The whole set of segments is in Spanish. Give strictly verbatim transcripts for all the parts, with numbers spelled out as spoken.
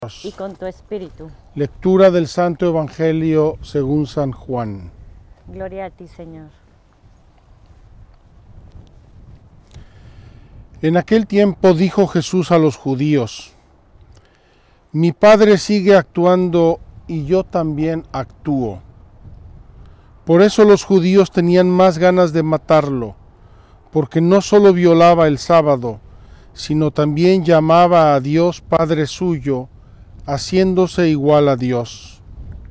y con tu espíritu. Lectura del Santo Evangelio según San Juan. Gloria a ti, Señor. En aquel tiempo dijo Jesús a los judíos: Mi Padre sigue actuando y yo también actúo. Por eso los judíos tenían más ganas de matarlo, porque no solo violaba el sábado, sino también llamaba a Dios Padre suyo, haciéndose igual a Dios.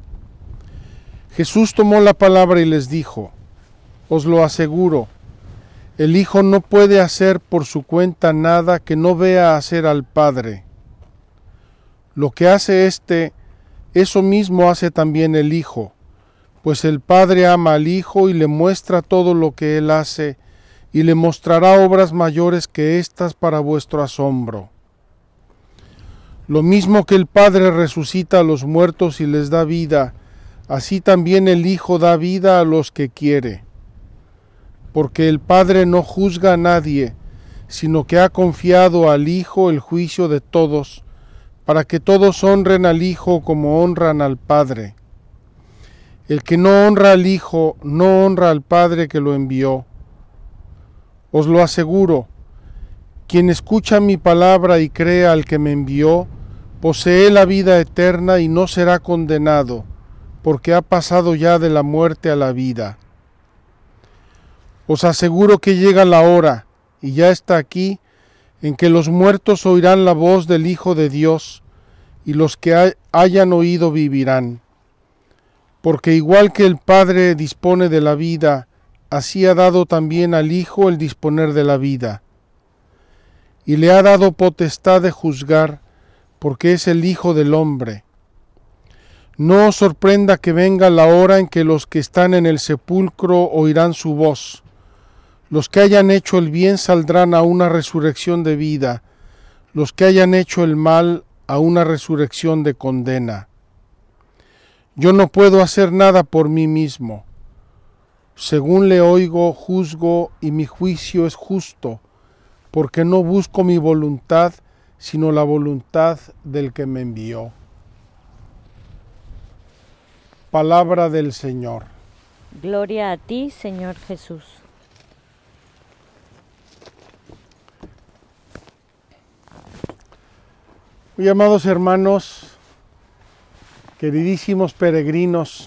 Jesús tomó la palabra y les dijo: Os lo aseguro, el Hijo no puede hacer por su cuenta nada que no vea hacer al Padre. Lo que hace éste, eso mismo hace también el Hijo, pues el Padre ama al Hijo y le muestra todo lo que él hace, y le mostrará obras mayores que éstas para vuestro asombro. Lo mismo que el Padre resucita a los muertos y les da vida, así también el Hijo da vida a los que quiere. Porque el Padre no juzga a nadie, sino que ha confiado al Hijo el juicio de todos, para que todos honren al Hijo como honran al Padre. El que no honra al Hijo, no honra al Padre que lo envió. Os lo aseguro, quien escucha mi palabra y cree al que me envió, posee la vida eterna y no será condenado, porque ha pasado ya de la muerte a la vida. Os aseguro que llega la hora, y ya está aquí, en que los muertos oirán la voz del Hijo de Dios, y los que hayan oído vivirán. Porque igual que el Padre dispone de la vida, así ha dado también al Hijo el disponer de la vida. Y le ha dado potestad de juzgar, porque es el Hijo del Hombre. No os sorprenda que venga la hora en que los que están en el sepulcro oirán su voz. Los que hayan hecho el bien saldrán a una resurrección de vida, los que hayan hecho el mal a una resurrección de condena. Yo no puedo hacer nada por mí mismo. Según le oigo, juzgo, y mi juicio es justo, porque no busco mi voluntad, sino la voluntad del que me envió. Palabra del Señor. Gloria a ti, Señor Jesús. Muy amados hermanos, queridísimos peregrinos,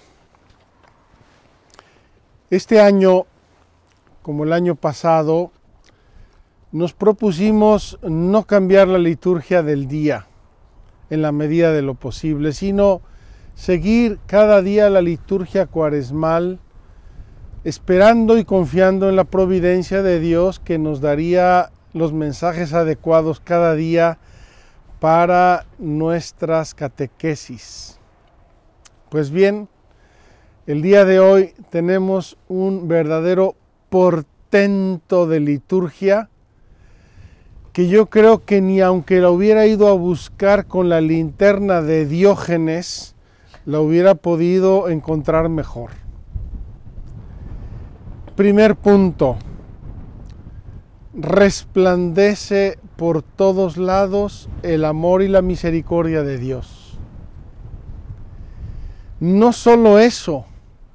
este año, como el año pasado, nos propusimos no cambiar la liturgia del día en la medida de lo posible, sino seguir cada día la liturgia cuaresmal, esperando y confiando en la providencia de Dios que nos daría los mensajes adecuados cada día para nuestras catequesis. Pues bien, el día de hoy tenemos un verdadero portento de liturgia que yo creo que ni aunque la hubiera ido a buscar con la linterna de Diógenes, la hubiera podido encontrar mejor. Primer punto: resplandece por todos lados el amor y la misericordia de Dios. No solo eso,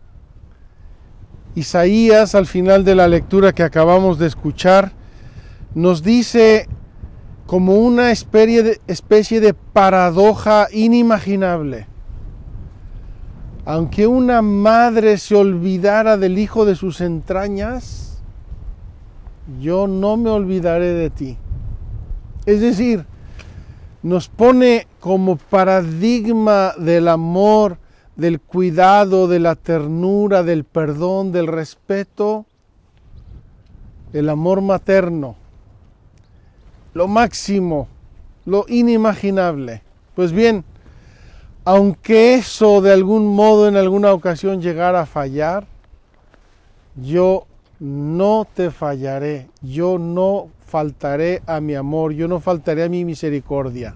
Isaías, al final de la lectura que acabamos de escuchar, nos dice como una especie de, especie de paradoja inimaginable. Aunque una madre se olvidara del hijo de sus entrañas, yo no me olvidaré de ti. Es decir, nos pone como paradigma del amor, del cuidado, de la ternura, del perdón, del respeto, el amor materno, lo máximo, lo inimaginable. Pues bien, aunque eso de algún modo en alguna ocasión llegara a fallar, yo no te fallaré, yo no faltaré a mi amor, yo no faltaré a mi misericordia.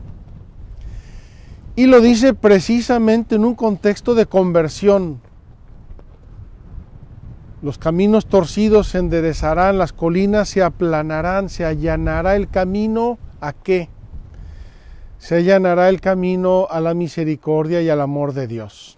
Y lo dice precisamente en un contexto de conversión. Los caminos torcidos se enderezarán, las colinas se aplanarán, se allanará el camino. ¿A qué? se allanará el camino a la misericordia y al amor de Dios.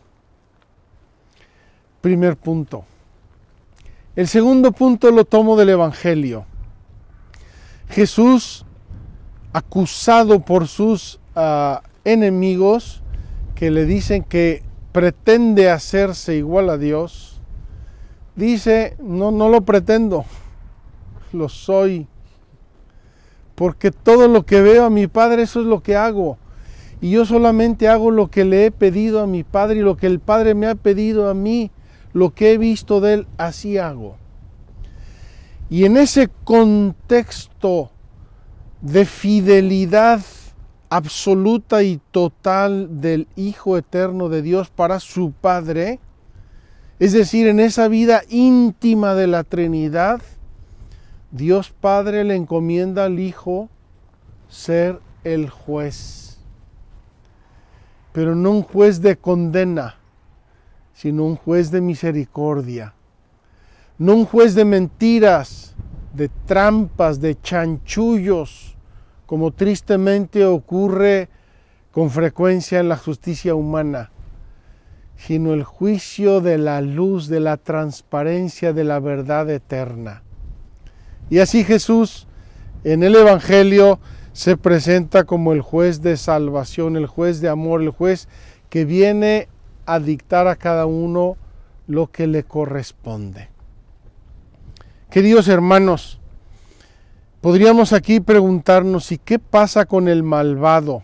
Primer punto. El segundo punto lo tomo del Evangelio. Jesús, acusado por sus uh, enemigos, que le dicen que pretende hacerse igual a Dios, dice, no, no lo pretendo, lo soy. Porque todo lo que veo a mi Padre, eso es lo que hago. Y yo solamente hago lo que le he pedido a mi Padre y lo que el Padre me ha pedido a mí, lo que he visto de Él, así hago. Y en ese contexto de fidelidad absoluta y total del Hijo Eterno de Dios para su Padre, es decir, en esa vida íntima de la Trinidad, Dios Padre le encomienda al Hijo ser el juez. Pero no un juez de condena, sino un juez de misericordia. No un juez de mentiras, de trampas, de chanchullos, como tristemente ocurre con frecuencia en la justicia humana, sino el juicio de la luz, de la transparencia, de la verdad eterna. Y así Jesús en el Evangelio se presenta como el juez de salvación, el juez de amor, el juez que viene a dictar a cada uno lo que le corresponde. Queridos hermanos, podríamos aquí preguntarnos, ¿y qué pasa con el malvado?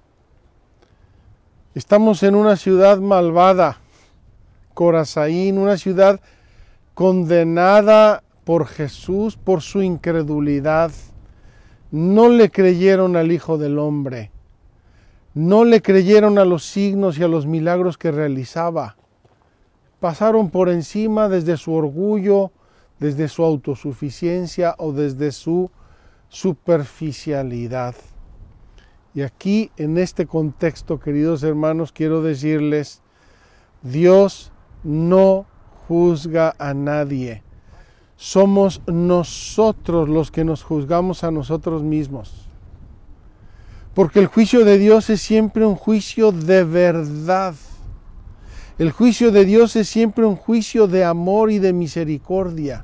Estamos en una ciudad malvada, Corazaín, una ciudad condenada por Jesús por su incredulidad. No le creyeron al Hijo del Hombre. No le creyeron a los signos y a los milagros que realizaba. Pasaron por encima desde su orgullo, desde su autosuficiencia o desde su superficialidad. Y aquí, en este contexto, queridos hermanos, quiero decirles, Dios no juzga a nadie. Somos nosotros los que nos juzgamos a nosotros mismos. Porque el juicio de Dios es siempre un juicio de verdad. El juicio de Dios es siempre un juicio de amor y de misericordia.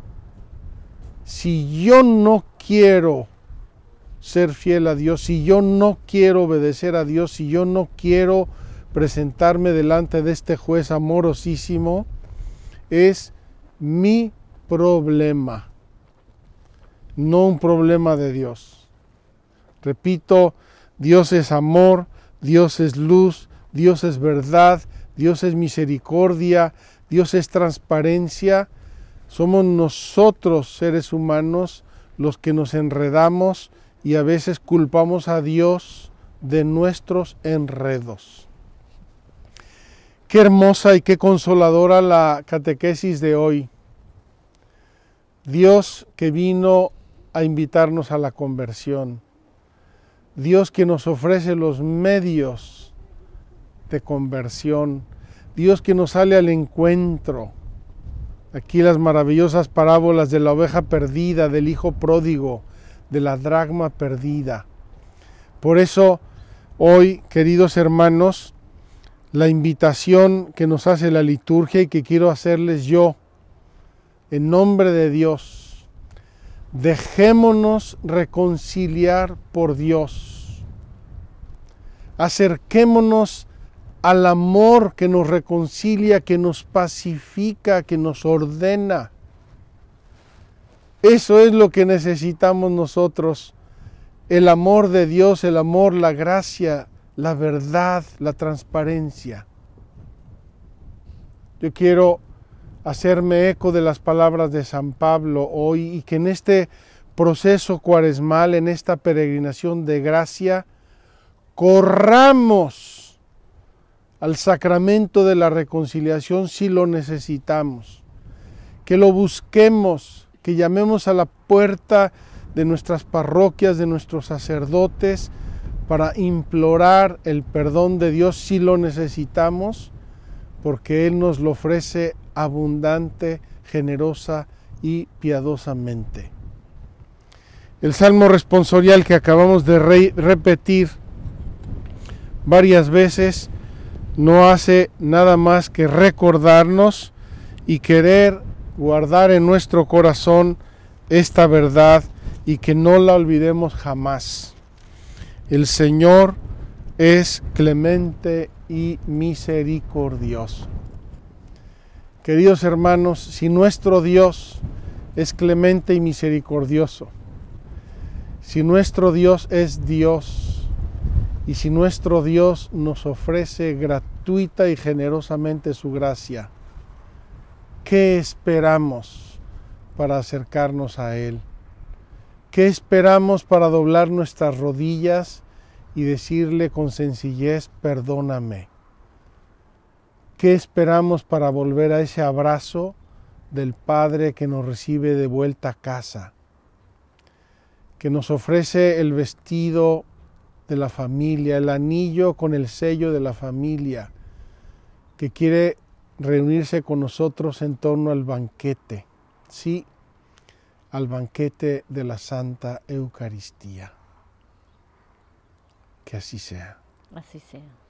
Si yo no quiero ser fiel a Dios, si yo no quiero obedecer a Dios, si yo no quiero presentarme delante de este juez amorosísimo, es mi problema, no un problema de Dios. Repito, Dios es amor, Dios es luz, Dios es verdad, Dios es misericordia, Dios es transparencia. Somos nosotros, seres humanos, los que nos enredamos y a veces culpamos a Dios de nuestros enredos. Qué hermosa y qué consoladora la catequesis de hoy. Dios que vino a invitarnos a la conversión. Dios que nos ofrece los medios de conversión. Dios que nos sale al encuentro. Aquí las maravillosas parábolas de la oveja perdida, del hijo pródigo, de la dracma perdida. Por eso, hoy, queridos hermanos, la invitación que nos hace la liturgia y que quiero hacerles yo, en nombre de Dios, dejémonos reconciliar por Dios. Acerquémonos al amor que nos reconcilia, que nos pacifica, que nos ordena. Eso es lo que necesitamos nosotros. El amor de Dios, el amor, la gracia, la verdad, la transparencia. Yo quiero hacerme eco de las palabras de San Pablo hoy y que en este proceso cuaresmal, en esta peregrinación de gracia, corramos al sacramento de la reconciliación si lo necesitamos, que lo busquemos, que llamemos a la puerta de nuestras parroquias, de nuestros sacerdotes, para implorar el perdón de Dios si lo necesitamos, porque Él nos lo ofrece abundante, generosa y piadosamente. El salmo responsorial que acabamos de re- repetir varias veces, no hace nada más que recordarnos y querer guardar en nuestro corazón esta verdad y que no la olvidemos jamás. El Señor es clemente y misericordioso. Queridos hermanos, si nuestro Dios es clemente y misericordioso, si nuestro Dios es Dios y si nuestro Dios nos ofrece gratuita y generosamente su gracia, ¿qué esperamos para acercarnos a Él? ¿Qué esperamos para doblar nuestras rodillas y decirle con sencillez, perdóname? ¿Qué esperamos para volver a ese abrazo del Padre que nos recibe de vuelta a casa? Que nos ofrece el vestido de la familia, el anillo con el sello de la familia, que quiere reunirse con nosotros en torno al banquete, sí, al banquete de la Santa Eucaristía. Que así sea. Así sea.